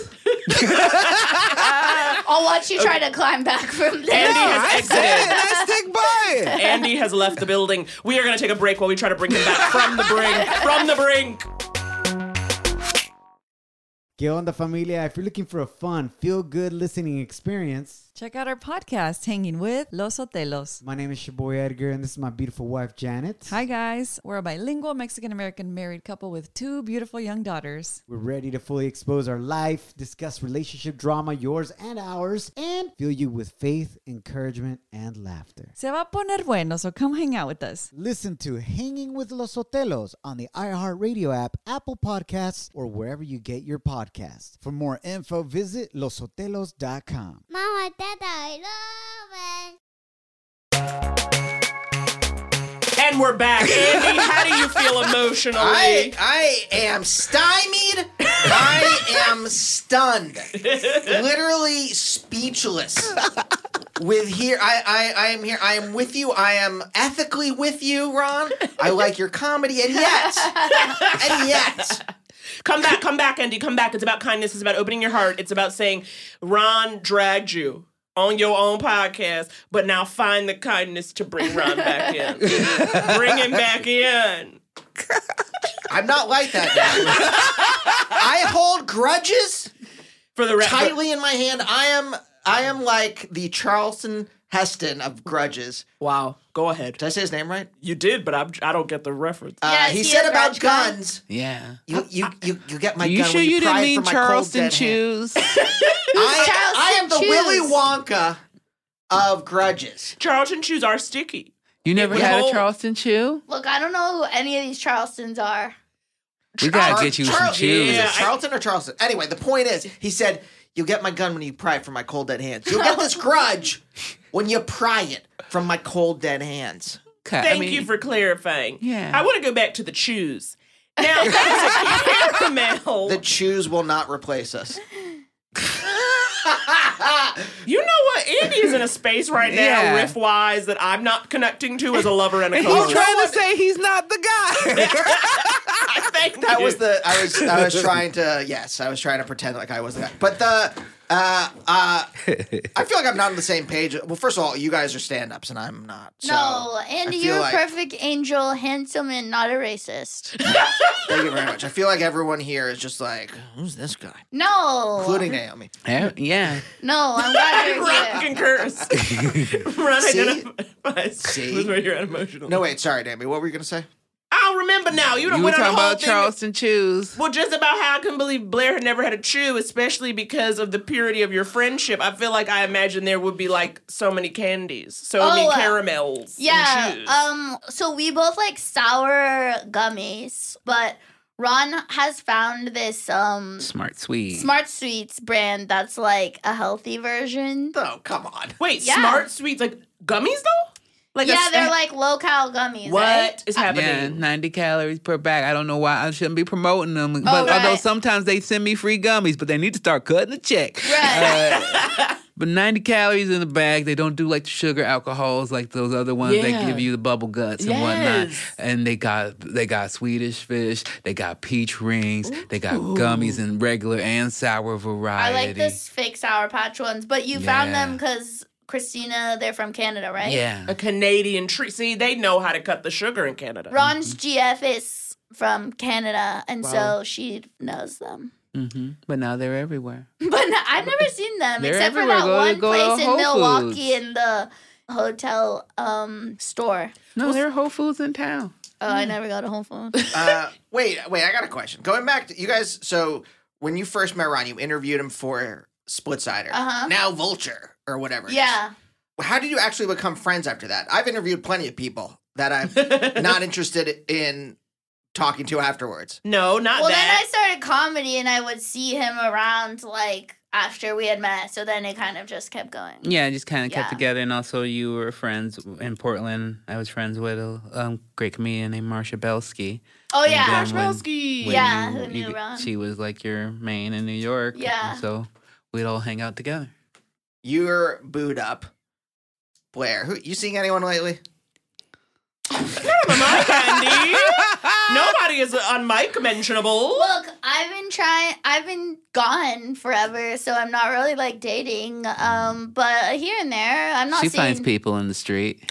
I'll watch you try to climb back from there. Andy has exited. I stick by it. Andy has left the building. We are going to take a break while we try to bring him back from the brink. From the brink. ¿Qué onda, familia? If you're looking for a fun, feel-good listening experience, check out our podcast, Hanging with Los Sotelos. My name is your boy Edgar, and this is my beautiful wife, Janet. Hi, guys. We're a bilingual Mexican-American married couple with 2 beautiful young daughters. We're ready to fully expose our life, discuss relationship drama, yours and ours, and fill you with faith, encouragement, and laughter. Se va a poner bueno, so come hang out with us. Listen to Hanging with Los Sotelos on the iHeartRadio app, Apple Podcasts, or wherever you get your podcasts. For more info, visit losotelos.com. Mama, Dada, I love it. And we're back. Andy, how do you feel emotionally? I am stymied. I am stunned. Literally speechless. With here, I am here. I am with you. I am ethically with you, Ron. I like your comedy, and yet. Come back, Andy, come back. It's about kindness. It's about opening your heart. It's about saying, Ron dragged you on your own podcast, but now find the kindness to bring Ron back in. Bring him back in. I'm not like that now. I hold grudges for the tightly in my hand. I am like the Charlton Heston of grudges. Wow. Go ahead. Did I say his name right? You did, but I don't get the reference. He said about guns. Yeah. You get my you gun sure when you you didn't pry mean from my Charleston cold dead Chews? I am the Willy Wonka of grudges. Charleston Chews are sticky. You never had a Charleston Chew? Look, I don't know who any of these Charlestons are. We gotta get you some chews. Is it Charlton or Charleston? Anyway, the point is, he said, you'll get my gun when you pry it from my cold dead hands. You'll get this grudge when you pry it from my cold dead hands. Thank you for clarifying. Yeah. I want to go back to the chews. Now, that is a caramel. The chews will not replace us. You know what? Andy is in a space right now, riff-wise, that I'm not connecting to as a lover and a He's co-host. trying to say he's not the guy. That was the I was trying to pretend like I was the guy. But I feel like I'm not on the same page. Well, first of all, you guys are stand-ups and I'm not. So No, Andy, you're a perfect angel, handsome, and not a racist. Thank you very much. I feel like everyone here is just like, who's this guy? No. Including Naomi. Yeah. No, I'm glad you're Ron here. concurs. Ron identifies with where you're unemotional. No, wait, sorry, Naomi. What were you going to say? I'll remember now. You were talking about Charleston Chews. Well, just about how I couldn't believe Blair had never had a chew, especially because of the purity of your friendship. I feel like I imagine there would be like so many candies, so many caramels. Yeah. And chews. So we both like sour gummies, but Ron has found this Smart Sweet. Smart Sweets brand that's like a healthy version. Oh, come on. Wait, Smart Sweets like gummies though? they're like low-cal gummies, What right? is happening? Yeah, 90 calories per bag. I don't know why I shouldn't be promoting them. But although sometimes they send me free gummies, but they need to start cutting the check. Right. But 90 calories in the bag. They don't do like the sugar alcohols like those other ones that give you the bubble guts and whatnot. And they got Swedish fish. They got peach rings. They got gummies in regular and sour variety. I like the fake Sour Patch ones, but you found them because Christina, they're from Canada, right? Yeah. A Canadian treat. See, they know how to cut the sugar in Canada. Ron's GF is from Canada, and so she knows them. Mm-hmm. But now they're everywhere. But I've never seen them, They're except for everywhere. that one Go place to in Whole Milwaukee Foods. in the hotel store. No, there are Whole Foods in town. Oh, I never go to Whole Foods. Wait, I got a question. Going back to you guys, so when you first met Ron, you interviewed him for Splitsider. Now Vulture or whatever. Yeah. How did you actually become friends after that? I've interviewed plenty of people that I'm not interested in talking to afterwards. No, not well, that. then I started comedy, and I would see him around, like, after we had met, so then it kind of just kept going. Yeah, just kind of kept together. And also you were friends in Portland. I was friends with a great comedian named Marsha Belsky. Oh, yeah. Marsha Belsky. Yeah, who knew Ron? She was like your main in New York. Yeah. So we'd all hang out together. You're booed up. Blair, you seeing anyone lately? Candy. Nobody is on mic mentionable. Look, I've been gone forever, so I'm not really like dating. But here and there, I'm not She seeing... finds people in the street.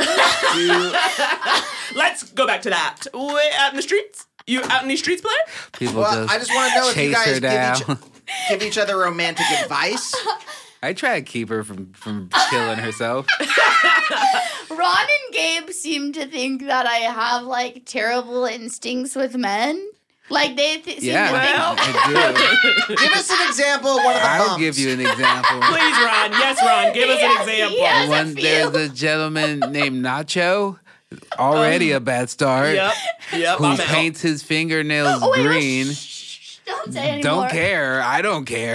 Let's go back to that. Out in the streets? You out in these streets, Blair? People I just want to know if you chase her guys down. give each other romantic advice. I try to keep her from killing herself. Ron and Gabe seem to think that I have like terrible instincts with men. Like they seem to think. I do. Give us an example of one of the I'll bumps. give you an example. Please, Ron. Yes, Ron. Give us an example. There's a gentleman named Nacho. Already a bad start. Yep. Who I'm out. paints his fingernails wait, green. Don't say anymore. Don't care. I don't care.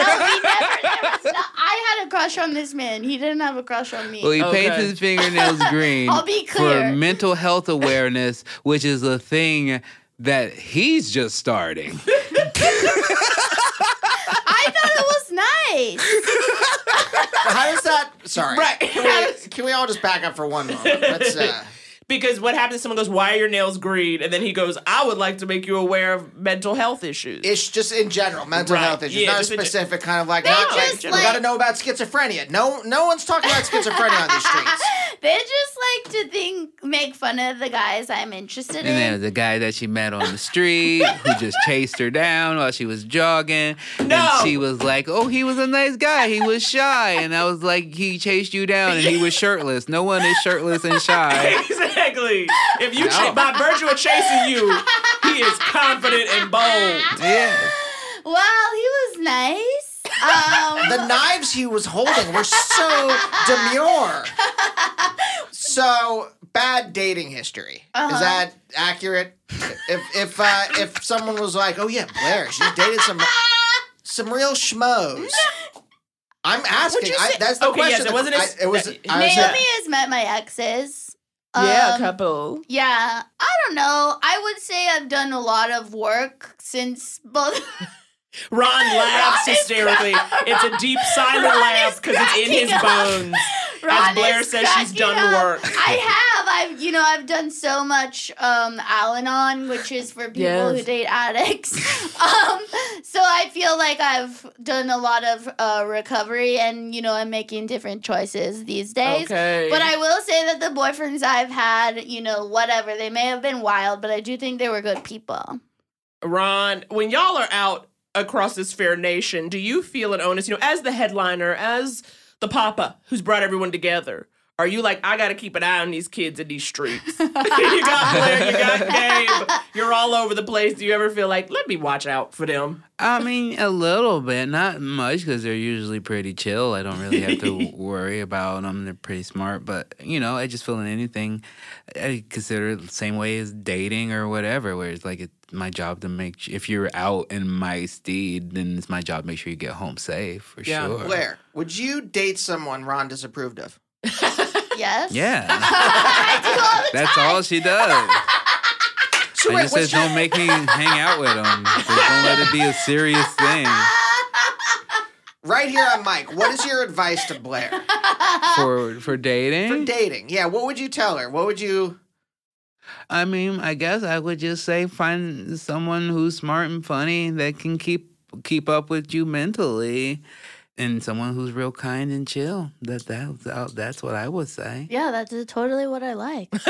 I had a crush on this man. He didn't have a crush on me. Well, he paints his fingernails green I'll be clear. for mental health awareness, which is a thing that he's just starting. I thought it was nice. How does that? Sorry. Right. Can we all just back up for one moment? Let's. Because what happens if someone goes, "Why are your nails green?" And then he goes, "I would like to make you aware of mental health issues." It's just in general, mental health issues, Yeah, not just specific kind of like, They not just like, we got to know about schizophrenia. No one's talking about schizophrenia on these streets. They just like to make fun of the guys I'm interested And in. there's a guy that she met on the street who just chased her down while she was jogging. No. And she was like, oh, he was a nice guy. He was shy. And I was like, he chased you down and he was shirtless. No one is shirtless and shy. Exactly. If you by virtue of chasing you, he is confident and bold. Yeah. Well, he was nice. The knives he was holding were so demure. So, bad dating history. Is that accurate? If someone was like, "Oh yeah, Blair, she's dated some real schmoes." I'm asking. That's the question. Yes, it wasn't. Naomi has met my exes. A couple. Yeah, I don't know. I would say I've done a lot of work since both. Ron laughs hysterically. It's a deep, silent laugh because it's in his bones. As Blair says, she's done work. I've done so much Al-Anon, which is for people who date addicts. So I feel like I've done a lot of recovery, and I'm making different choices these days. Okay. But I will say that the boyfriends I've had, whatever, they may have been wild, but I do think they were good people. Ron, when y'all are out across this fair nation, do you feel an onus, as the headliner, as the papa who's brought everyone together? Are you like, I got to keep an eye on these kids in these streets? You got Blair, you got Gabe. You're all over the place. Do you ever feel like, let me watch out for them? I mean, a little bit. Not much because they're usually pretty chill. I don't really have to worry about them. They're pretty smart. But, I just feel in anything, I consider it the same way as dating or whatever, where it's like it's my job to make if you're out in my steed, then it's my job to make sure you get home safe, for sure. Blair, would you date someone Ron disapproved of? Yes. Yeah. I do all the That's time. all she does. So I wait, just says, what's don't make me hang out with him. Just don't let it be a serious thing. right here on mic, what is your advice to Blair? For dating? For dating. Yeah, what would you tell her? What would you... I mean, I guess I would just say find someone who's smart and funny that can keep up with you mentally, and someone who's real kind and chill. That's what I would say. Yeah, that's totally what I like. But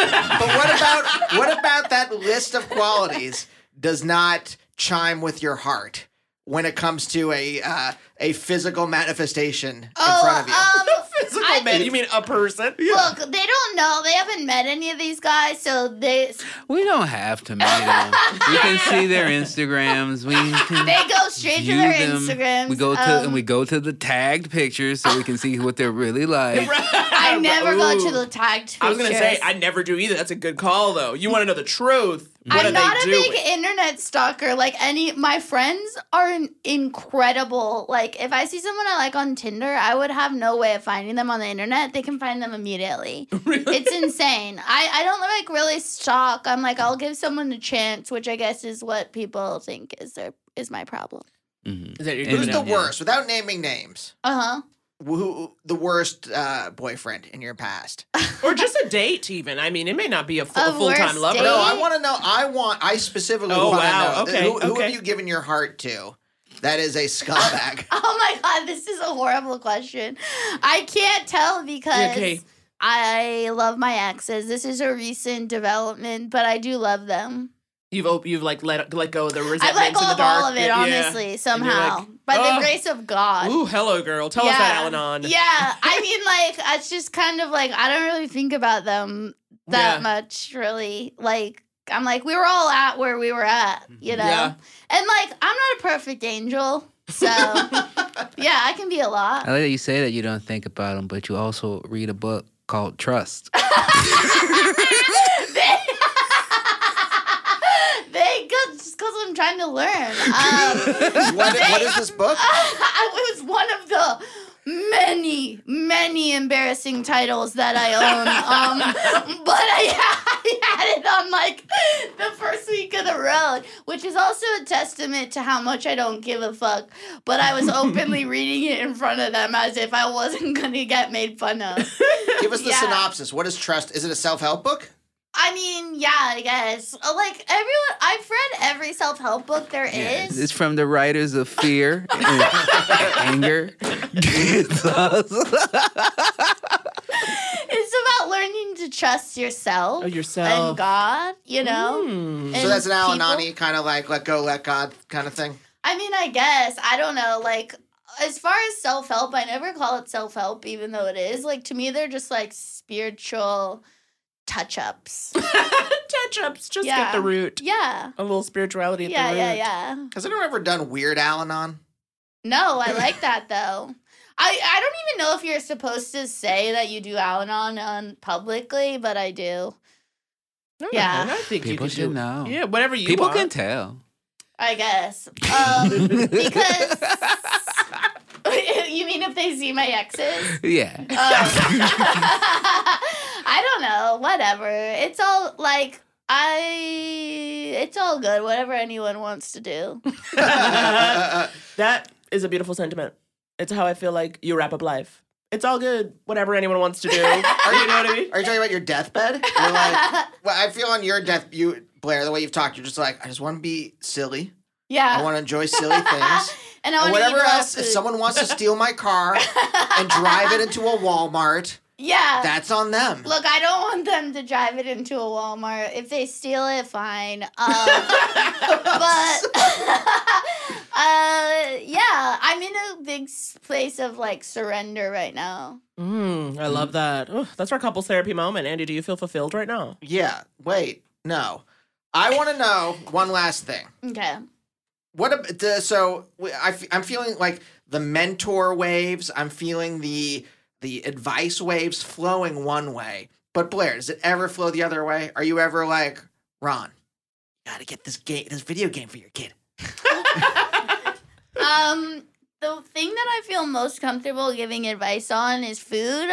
what about that list of qualities does not chime with your heart when it comes to a physical manifestation in front of you? Physical man? You mean a person? Look, they don't know. They haven't met any of these guys, so We don't have to meet them. We can see their Instagrams. They go straight to view their them. Instagrams. We go to the tagged pictures so we can see what they're really like. I never go to the tagged pictures. I was going to say, I never do either. That's a good call, though. You want to know the truth. What I'm are not they a doing? big internet stalker. Like my friends are incredible. Like if I see someone I like on Tinder, I would have no way of finding them on the internet. They can find them immediately. Really? It's insane. I don't like really stalk. I'm like, I'll give someone a chance, which I guess is what people think is my problem. Mm-hmm. Is that your Who's the worst, without naming names? Uh-huh. Who the worst boyfriend in your past? Or just a date, even. I mean, it may not be a full-time worst lover. date? No, I want to know. I specifically Oh, want to wow. know. Okay, Who have you given your heart to? That is a scumbag. Oh my God, this is a horrible question. I can't tell because Okay. I love my exes. This is a recent development, but I do love them. You've like let go of the I resentments let in go the of dark. all of it, Yeah. honestly, somehow. like, By oh. the grace of God. Ooh, hello, girl. Tell us that, Al-Anon. Yeah, I mean, like, it's just kind of like, I don't really think about them that much, really. Like, I'm like, we were all at where we were at, you know? Yeah. And, like, I'm not a perfect angel, so, yeah, I can be a lot. I like that you say that you don't think about them, but you also read a book called Trust. Just because I'm trying to learn. What is this book? It was one of the many, many embarrassing titles that I own. But I had it on like the first week of the road, which is also a testament to how much I don't give a fuck. But I was openly reading it in front of them as if I wasn't going to get made fun of. Give us the synopsis. What is Trust? Is it a self-help book? I mean, yeah, I guess. Like, I've read every self-help book there is. It's from the writers of Fear and Anger. It's about learning to trust yourself. And God, you know? And So that's an people. Al-Anani kind of like let go, let God kind of thing? I mean, I guess. I don't know. Like, as far as self-help, I never call it self-help, even though it is. Like, to me, they're just, like, spiritual touch-ups. Touch-ups. Just get the root. Yeah. A little spirituality at the root. Yeah. Has anyone ever done Weird Al-Anon? No, I like that, though. I don't even know if you're supposed to say that you do Al-Anon publicly, but I do. Yeah. I think People you can should do. know. Yeah, whatever you People want. can tell. I guess. Because... You mean if they see my exes? Yeah. I don't know. Whatever. It's all like it's all good. Whatever anyone wants to do. That is a beautiful sentiment. It's how I feel like you wrap up life. It's all good. Whatever anyone wants to do. You know what I mean? Are you talking about your deathbed? You're like, well, I feel on your death, Blair, the way you've talked, you're just like, I just want to be silly. Yeah. I want to enjoy silly things. And I want to whatever eat raw else, if food. someone wants to steal my car and drive it into a Walmart, Yeah. that's on them. Look, I don't want them to drive it into a Walmart. If they steal it, fine. But yeah, I'm in a big place of like surrender right now. I love that. Ooh, that's our couples therapy moment. Andy, do you feel fulfilled right now? Yeah. Wait. No. I want to know one last thing. Okay. I'm feeling like the mentor waves. I'm feeling the advice waves flowing one way. But Blair, does it ever flow the other way? Are you ever like, Ron, you gotta get this video game for your kid? The thing that I feel most comfortable giving advice on is food.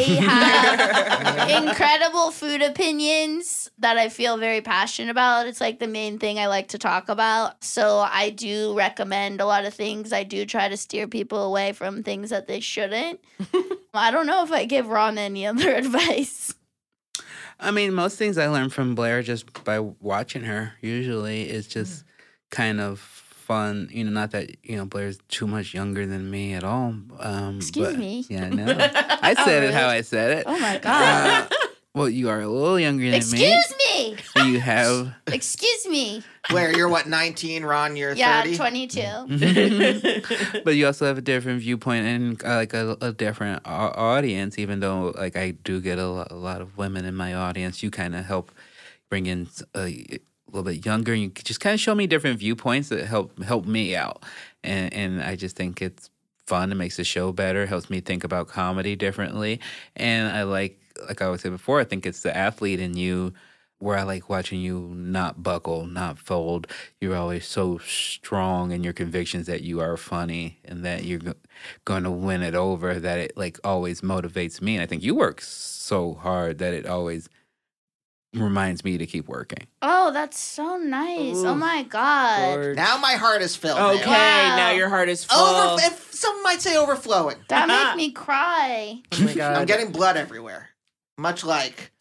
I have incredible food opinions that I feel very passionate about. It's like the main thing I like to talk about. So I do recommend a lot of things. I do try to steer people away from things that they shouldn't. I don't know if I give Ron any other advice. I mean, most things I learned from Blair just by watching her, usually, is just kind of fun. You know, not that, Blair's too much younger than me at all. Excuse me? Yeah, no. I said it how I said it. Oh, my God. Well, you are a little younger than me. Excuse me! So you have... Excuse me. Blair, you're what, 19? Ron, you're 30? Yeah, 22. But you also have a different viewpoint and a different audience, even though I do get a lot of women in my audience. You kind of help bring in a little bit younger, and you just kind of show me different viewpoints that help me out. And I just think it's fun. It makes the show better. It helps me think about comedy differently. And I like I always said before, I think it's the athlete in you where I like watching you not buckle, not fold. You're always so strong in your convictions that you are funny and that you're going to win it over, that it always motivates me. And I think you work so hard that it always reminds me to keep working. Oh, that's so nice. Ooh. Oh, my God. Lord. Now my heart is filled. Okay, now your heart is full. Some might say overflowing. That made me cry. Oh, my God. I'm getting blood everywhere. Much like...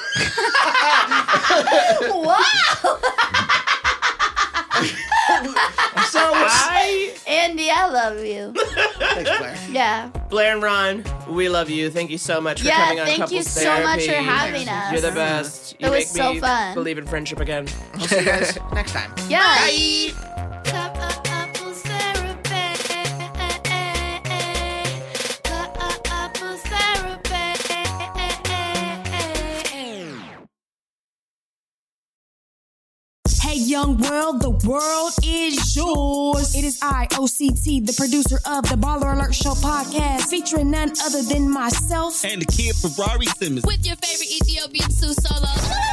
Wow! Andy, I love you. Thanks, Blair. Yeah. Blair and Ron, we love you. Thank you so much for coming on Couples Therapy. Thank you so much for having us. You're the best. It was so fun. Believe in friendship again. I'll see you guys next time. Yeah. Bye. Hey, young world, the world is yours. It is I, OCT, the producer of the Baller Alert Show podcast, featuring none other than myself and the kid Ferrari Simmons. With your favorite Ethiopian Sue Solo.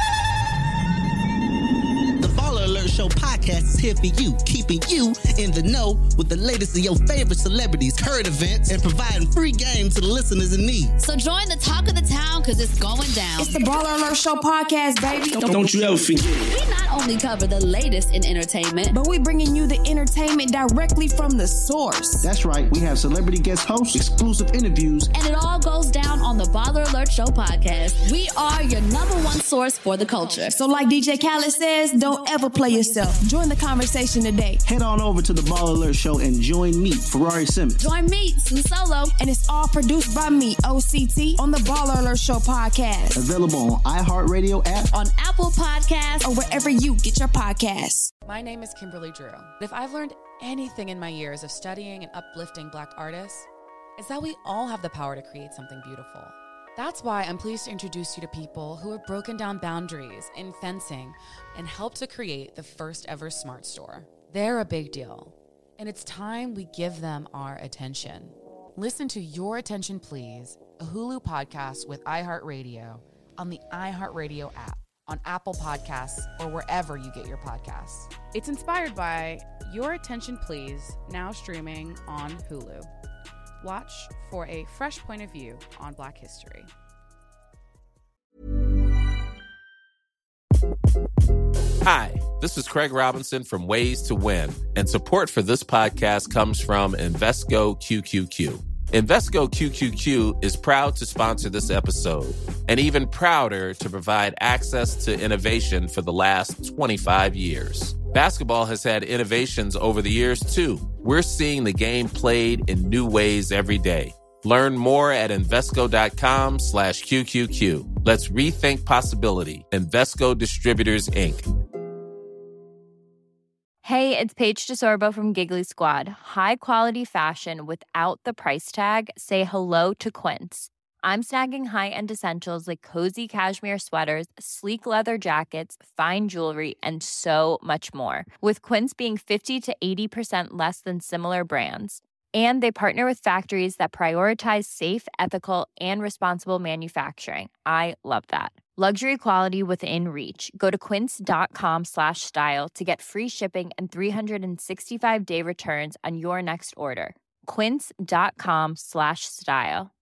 The Baller Alert Show podcast is here for you, keeping you in the know with the latest of your favorite celebrities, current events, and providing free game to the listeners in need. So join the talk of the town, because it's going down. It's the Baller Alert Show podcast, baby. Don't you ever forget it. We not only cover the latest in entertainment, but we bringing you the entertainment directly from the source. That's right. We have celebrity guest hosts, exclusive interviews, and it all goes down on the Baller Alert Show podcast. We are your #1 source for the culture. So like DJ Khaled says, don't ever play yourself. Join the conversation today. Head on over to the Baller Alert Show and join me, Ferrari Simmons. Join me, Sue Solo. And it's all produced by me, OCT, on the Baller Alert Show podcast. Available on iHeartRadio app, on Apple Podcasts, or wherever you get your podcasts. My name is Kimberly Drew. If I've learned anything in my years of studying and uplifting Black artists, it's that we all have the power to create something beautiful. That's why I'm pleased to introduce you to people who have broken down boundaries in fencing and helped to create the first ever smart store. They're a big deal, and it's time we give them our attention. Listen to Your Attention Please, a Hulu podcast with iHeartRadio on the iHeartRadio app, on Apple Podcasts, or wherever you get your podcasts. It's inspired by Your Attention Please, now streaming on Hulu. Watch for a fresh point of view on Black history. Hi, this is Craig Robinson from Ways to Win, and support for this podcast comes from Invesco QQQ. Invesco QQQ is proud to sponsor this episode, and even prouder to provide access to innovation for the last 25 years. Basketball has had innovations over the years, too. We're seeing the game played in new ways every day. Learn more at Invesco.com/QQQ. Let's rethink possibility. Invesco Distributors, Inc. Hey, it's Paige DeSorbo from Giggly Squad. High quality fashion without the price tag. Say hello to Quince. I'm snagging high-end essentials like cozy cashmere sweaters, sleek leather jackets, fine jewelry, and so much more. With Quince being 50 to 80% less than similar brands. And they partner with factories that prioritize safe, ethical, and responsible manufacturing. I love that. Luxury quality within reach. Go to quince.com/style to get free shipping and 365-day returns on your next order. quince.com/style.